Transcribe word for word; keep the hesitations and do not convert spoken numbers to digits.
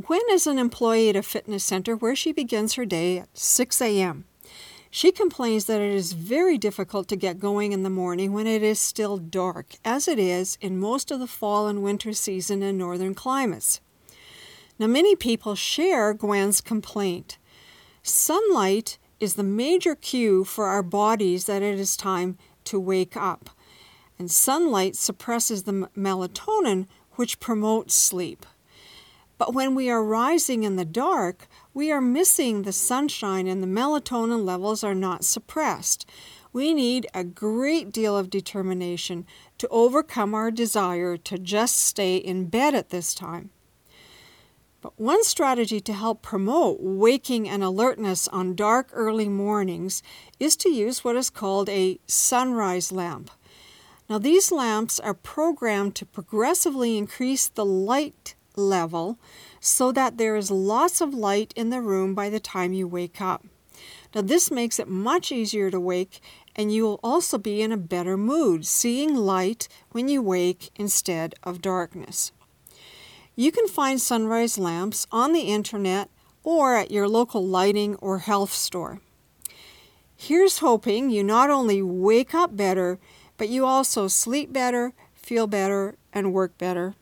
Gwen is an employee at a fitness center where she begins her day at six a.m. She complains that it is very difficult to get going in the morning when it is still dark, as it is in most of the fall and winter season in northern climates. Now, many people share Gwen's complaint. Sunlight is the major cue for our bodies that it is time to wake up, and sunlight suppresses the melatonin, which promotes sleep. But when we are rising in the dark, we are missing the sunshine and the melatonin levels are not suppressed. We need a great deal of determination to overcome our desire to just stay in bed at this time. But one strategy to help promote waking and alertness on dark early mornings is to use what is called a sunrise lamp. Now, these lamps are programmed to progressively increase the light level so that there is lots of light in the room by the time you wake up. Now, this makes it much easier to wake, and you will also be in a better mood, seeing light when you wake instead of darkness. You can find sunrise lamps on the internet or at your local lighting or health store. Here's hoping you not only wake up better, but you also sleep better, feel better, and work better.